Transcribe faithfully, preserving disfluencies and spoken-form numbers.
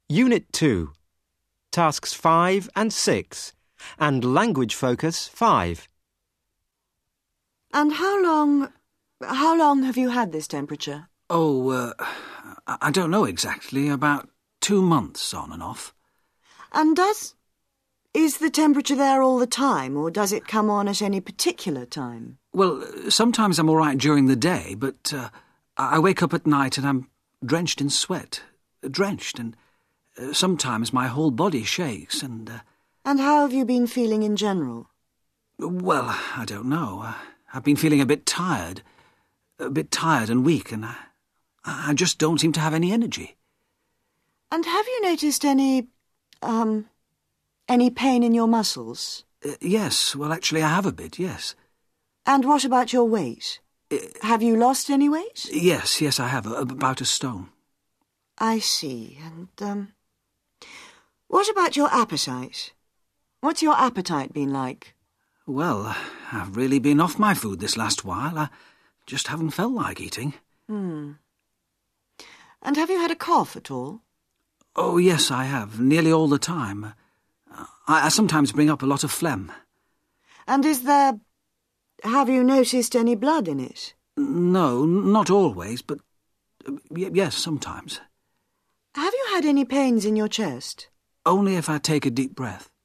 Unit two, Tasks five and six, and Language Focus five. And how long... how long have you had this temperature? Oh, uh, I don't know exactly. About two months on and off. And does... is the temperature there all the time, or does it come on at any particular time? Well, sometimes I'm all right during the day, but uh, I wake up at night and I'm drenched in sweat. Drenched, and uh, sometimes my whole body shakes, and... Uh, and how have you been feeling in general? Well, I don't know. Uh, I've been feeling a bit tired. A bit tired and weak, and I, I just don't seem to have any energy. And have you noticed any... um... any pain in your muscles? Uh, yes, well, actually, I have a bit, yes. And what about your weight? Uh, have you lost any weight? Yes, yes, I have, uh, about a stone. I see, and, um... what about your appetite? What's your appetite been like? Well, I've really been off my food this last while. I just haven't felt like eating. Hmm. And have you had a cough at all? Oh, yes, I have, nearly all the time. I, I sometimes bring up a lot of phlegm. And is there... have you noticed any blood in it? No, not always, but... Uh, y yes, sometimes. Have you had any pains in your chest? Only if I take a deep breath.